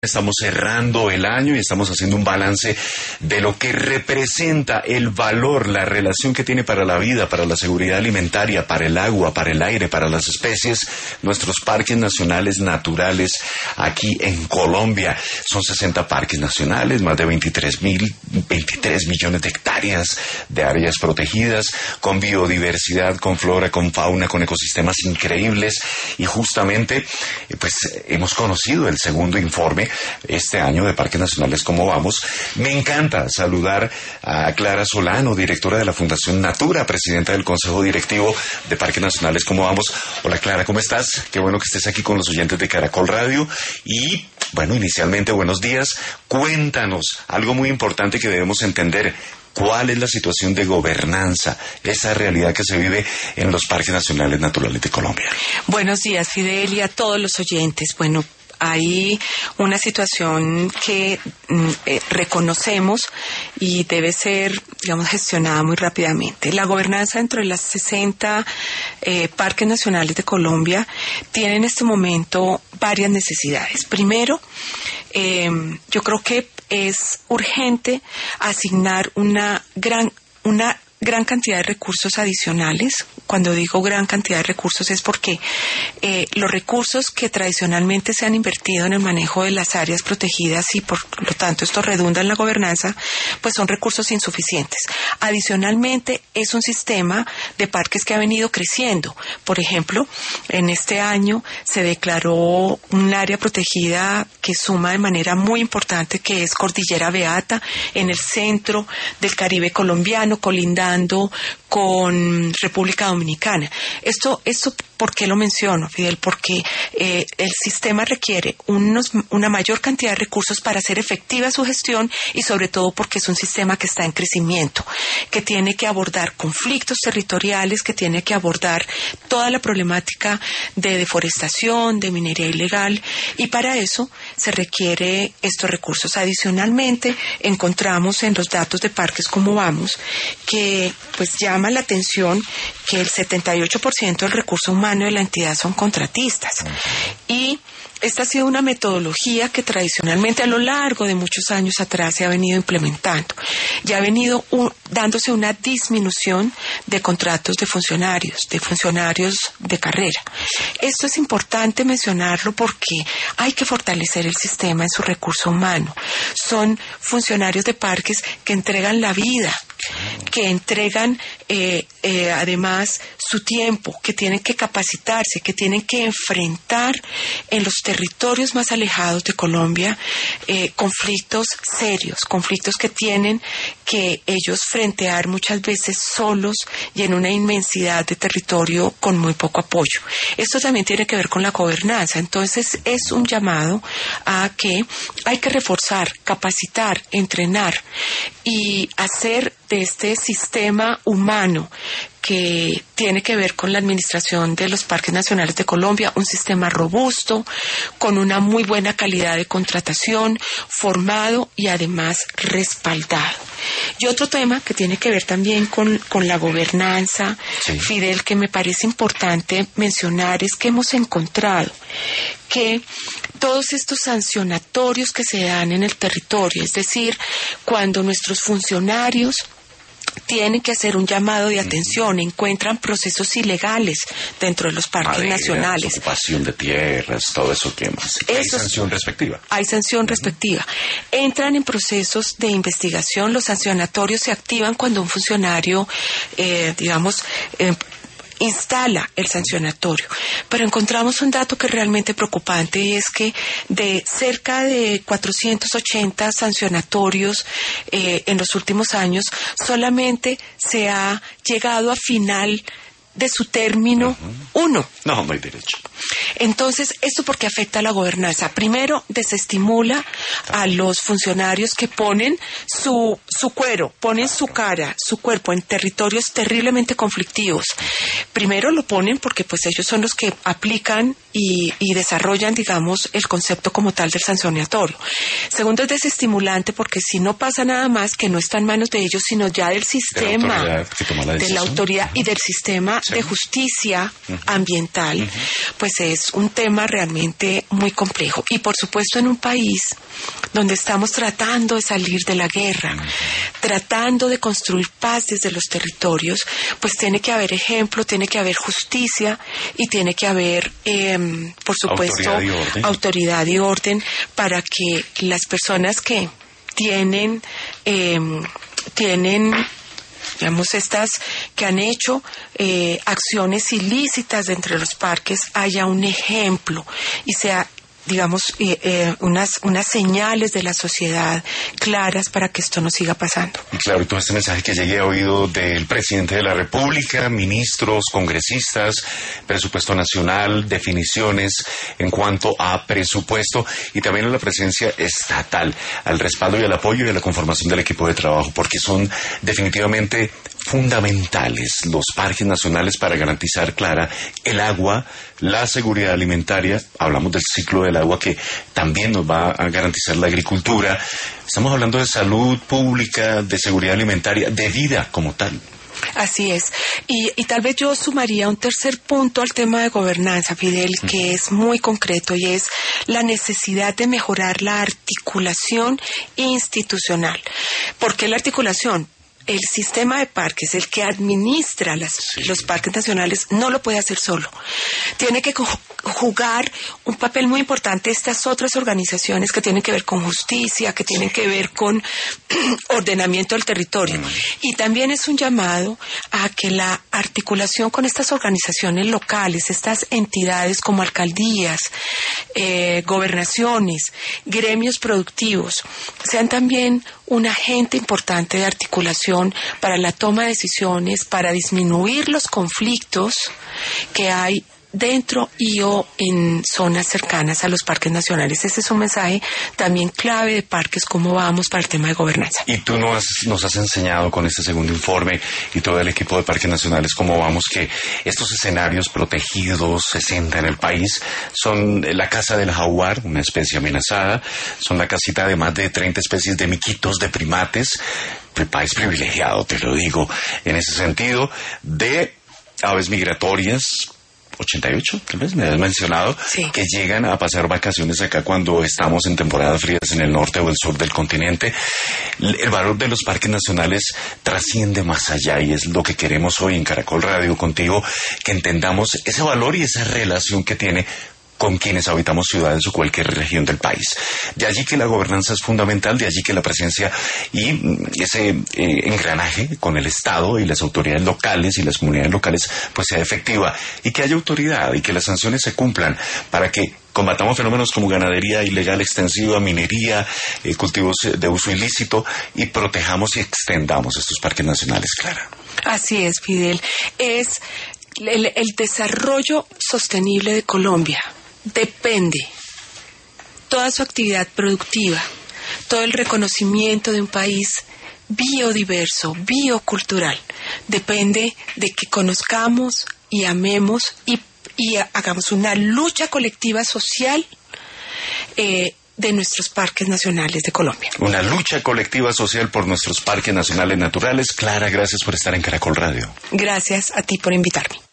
Estamos cerrando el año y estamos haciendo un balance de lo que representa el valor, la relación que tiene para la vida, para la seguridad alimentaria, para el agua, para el aire, para las especies, nuestros parques nacionales naturales aquí en Colombia. Son 60 parques nacionales, más de 23 millones de hectáreas de áreas protegidas, con biodiversidad, con flora, con fauna, con ecosistemas increíbles. Y justamente, pues hemos conocido el segundo informe este año de Parques Nacionales ¿Cómo vamos? Me encanta saludar a Clara Solano, directora de la Fundación Natura, presidenta del Consejo Directivo de Parques Nacionales ¿Cómo vamos? Hola Clara, ¿cómo estás? Qué bueno que estés aquí con los oyentes de Caracol Radio. Y bueno, inicialmente buenos días. Cuéntanos algo muy importante que debemos entender. ¿Cuál es la situación de gobernanza, esa realidad que se vive en los Parques Nacionales Naturales de Colombia? Buenos días, Fidel, y a todos los oyentes. Bueno, hay una situación que reconocemos y debe ser, digamos, gestionada muy rápidamente. La gobernanza dentro de las 60 parques nacionales de Colombia tiene en este momento varias necesidades. Primero, yo creo que es urgente asignar una gran cantidad de recursos adicionales. Cuando digo gran cantidad de recursos es porque los recursos que tradicionalmente se han invertido en el manejo de las áreas protegidas y por lo tanto esto redunda en la gobernanza, pues son recursos insuficientes. Adicionalmente es un sistema de parques que ha venido creciendo. Por ejemplo, en este año se declaró un área protegida que suma de manera muy importante, que es Cordillera Beata, en el centro del Caribe colombiano, colindando con República Dominicana. Esto ¿por qué lo menciono, Fidel? Porque el sistema requiere una mayor cantidad de recursos para hacer efectiva su gestión y sobre todo porque es un sistema que está en crecimiento, que tiene que abordar conflictos territoriales, que tiene que abordar toda la problemática de deforestación, de minería ilegal, y para eso se requiere estos recursos. Adicionalmente, encontramos en los datos de Parques Cómo vamos que pues llama la atención que el 78% del recurso humano de la entidad son contratistas. Y esta ha sido una metodología que tradicionalmente a lo largo de muchos años atrás se ha venido implementando. Ya ha venido dándose una disminución de contratos de funcionarios de carrera. Esto es importante mencionarlo porque hay que fortalecer el sistema en su recurso humano. Son funcionarios de parques que entregan la vida, que entregan además su tiempo, que tienen que capacitarse, que tienen que enfrentar en los territorios más alejados de Colombia conflictos serios, conflictos que tienen que ellos frentear muchas veces solos y en una inmensidad de territorio con muy poco apoyo. Esto también tiene que ver con la gobernanza. Entonces es un llamado a que hay que reforzar, capacitar, entrenar y hacer de este sistema humano que tiene que ver con la administración de los parques nacionales de Colombia, un sistema robusto, con una muy buena calidad de contratación, formado y además respaldado. Y otro tema que tiene que ver también con la gobernanza, sí, Fidel, que me parece importante mencionar, es que hemos encontrado que todos estos sancionatorios que se dan en el territorio, es decir, cuando nuestros funcionarios tienen que hacer un llamado de atención, encuentran procesos ilegales dentro de los parques nacionales. Ocupación de tierras, todo eso que más. Hay sanción respectiva. Hay sanción respectiva. Entran en procesos de investigación, los sancionatorios se activan cuando un funcionario, instala el sancionatorio. Pero encontramos un dato que es realmente preocupante y es que de cerca de 480 sancionatorios en los últimos años, solamente se ha llegado a final de su término uno. No, muy derecho. Entonces, ¿esto por qué afecta a la gobernanza? Primero, desestimula a los funcionarios que ponen su cuero, ponen su cara, su cuerpo en territorios terriblemente conflictivos. Primero lo ponen porque pues ellos son los que aplican y desarrollan, digamos, el concepto como tal del sancionatorio. Segundo, es desestimulante porque si no pasa nada más, que no está en manos de ellos, sino ya del sistema, de la autoridad y del sistema de justicia ambiental, pues es un tema realmente muy complejo. Y por supuesto en un país donde estamos tratando de salir de la guerra, tratando de construir paz desde los territorios, pues tiene que haber ejemplo, tiene que haber justicia y tiene que haber, por supuesto, autoridad y orden para que las personas que tienen, digamos, estas que han hecho acciones ilícitas dentro de los parques, haya un ejemplo y sea, digamos, unas señales de la sociedad claras para que esto no siga pasando. Y claro, y todo este mensaje que llegue a oído del presidente de la República, ministros, congresistas, presupuesto nacional, definiciones en cuanto a presupuesto y también a la presencia estatal, al respaldo y al apoyo y a la conformación del equipo de trabajo, porque son definitivamente fundamentales los parques nacionales para garantizar, Clara, el agua, la seguridad alimentaria. Hablamos del ciclo del agua que también nos va a garantizar la agricultura. Estamos hablando de salud pública, de seguridad alimentaria, de vida como tal. Así es. Y tal vez yo sumaría un tercer punto al tema de gobernanza, Fidel, que es muy concreto y es la necesidad de mejorar la articulación institucional. ¿Por qué la articulación? El sistema de parques, el que administra los parques nacionales, no lo puede hacer solo. Tiene que jugar un papel muy importante estas otras organizaciones que tienen que ver con justicia, que tienen que ver con ordenamiento del territorio. Y también es un llamado a que la articulación con estas organizaciones locales, estas entidades como alcaldías, gobernaciones, gremios productivos, sean también un agente importante de articulación para la toma de decisiones, para disminuir los conflictos que hay dentro y o en zonas cercanas a los parques nacionales. Ese es un mensaje también clave de parques, cómo vamos para el tema de gobernanza. Y tú nos has enseñado con este segundo informe y todo el equipo de parques nacionales cómo vamos que estos escenarios protegidos 60 en el país son la casa del jaguar, una especie amenazada, son la casita de más de 30 especies de miquitos, de primates, el país privilegiado, te lo digo, en ese sentido, de aves migratorias, 88, tal vez me has mencionado, sí, que llegan a pasar vacaciones acá cuando estamos en temporadas frías en el norte o el sur del continente. El valor de los parques nacionales trasciende más allá y es lo que queremos hoy en Caracol Radio contigo, que entendamos ese valor y esa relación que tiene con quienes habitamos ciudades o cualquier región del país. De allí que la gobernanza es fundamental, de allí que la presencia y ese engranaje con el Estado y las autoridades locales y las comunidades locales pues sea efectiva y que haya autoridad y que las sanciones se cumplan para que combatamos fenómenos como ganadería ilegal extensiva, minería, cultivos de uso ilícito y protejamos y extendamos estos parques nacionales, Clara. Así es, Fidel. Es el desarrollo sostenible de Colombia. Depende toda su actividad productiva, todo el reconocimiento de un país biodiverso, biocultural, depende de que conozcamos y amemos y hagamos una lucha colectiva social de nuestros parques nacionales de Colombia. Una lucha colectiva social por nuestros parques nacionales naturales. Clara, gracias por estar en Caracol Radio. Gracias a ti por invitarme.